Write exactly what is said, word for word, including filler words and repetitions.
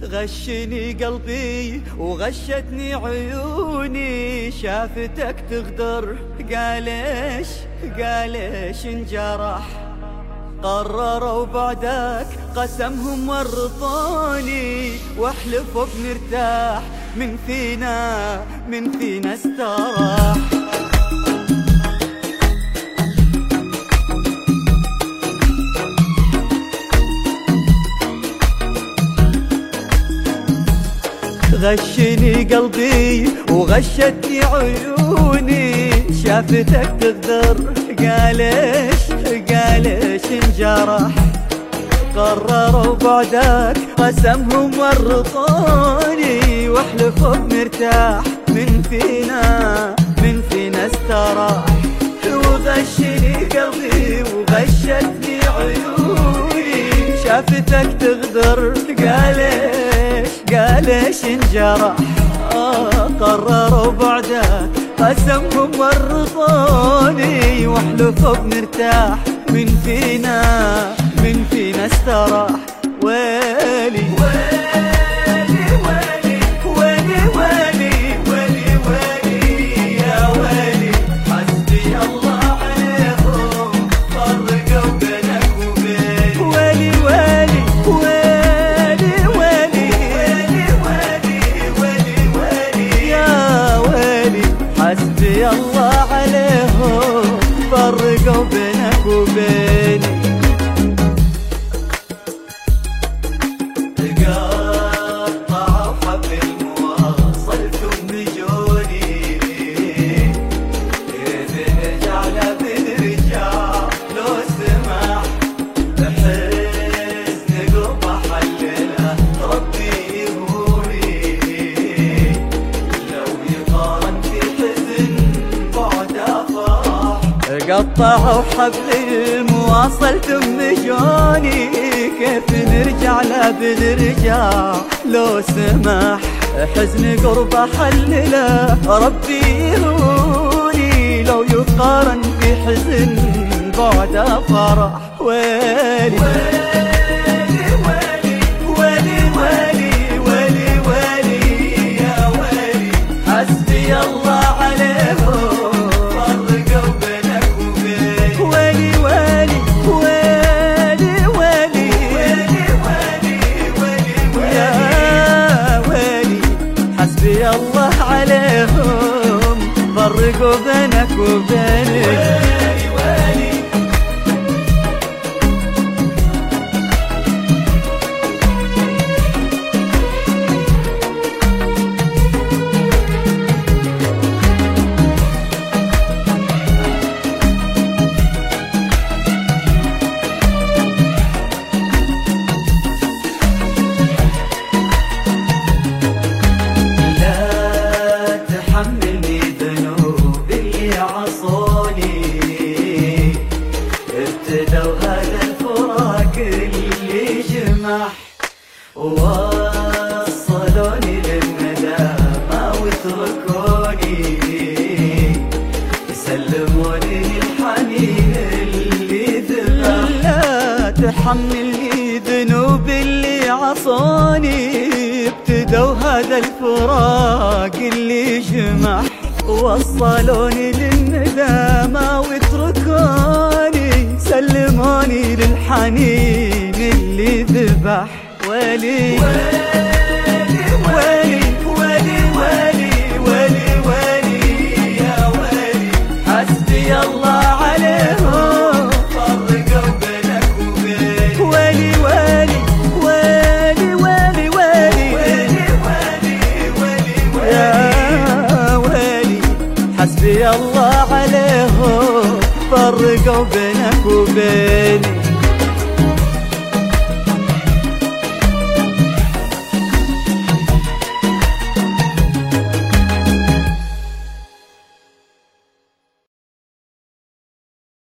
غشني قلبي وغشتني عيوني، شافتك تغدر قاليش قاليش انجرح، قرروا بعدك قسمهم ورطوني، واحلفوا بنرتاح من فينا من فينا استراح. غشني قلبي وغشتني عيوني، شافتك تغدر قاليش قاليش انجرح، قرروا بعدك قسمهم ورطوني، واحلفوا بنرتاح من فينا من فينا استراح. وغشني قلبي وغشتني عيوني، شافتك تغدر قاليش قاليش انجرح، آه قرروا بعدك قسمهم ورطوني، واحلفوا بنرتاح من فينا من فينا استراح. ويلي ويلي ويلي ويلي ويلي ويلي ويلي يا ويلي، حسبي الله عليهم فرقوا بينك وبيني. ويلي ويلي ويلي ويلي ويلي ويلي ويلي يا ويلي، حسبي الله عليهم فرقوا بينك وبيني. قطعوا حبل المواصل ثم جوني، بنرجع لا بنرجع لو سمح، حزن قرب حلله ربي يهوني، لو يقارن في حزن بعد فرح. قطعوا حبل المواصل ثم جوني، كيف نرجع لا بنرجع لو سمح، حزن قرب حلله ربي يهوني، لو يقارن في حزن بعد فرح. ويلي ويلي ويلي ويلي ويلي ويلي ويلي يا ويلي، حسبي الله عليهم فرقوا بينك وبيني. ويلي ويلي ويلي ويلي ويلي ويلي يا ويلي، حسبي الله عليهم فرقوا بينك وبيني. ويلي ويلي حملني ذنوب اللي عصوني، ابتدوا هذا الفراق اللي جمح، ووصلوني للندامة وتركوني، يسلموني الحنين اللي ذبح. لا تحملني ذنوب اللي عصوني، ابتدوا هذا الفراق اللي جمح، وصلوني للندامة واتركوني، سلموني للحنين اللي ذبح. ويلي ويلي ويلي ويلي ويلي ويلي ويلي يا ويلي، حسبي الله عليهم فرقوا بينك وبيني. ويلي ويلي ويلي ويلي ويلي ويلي ويلي يا ويلي، حسبي الله عليهم فرقوا بينك وبيني.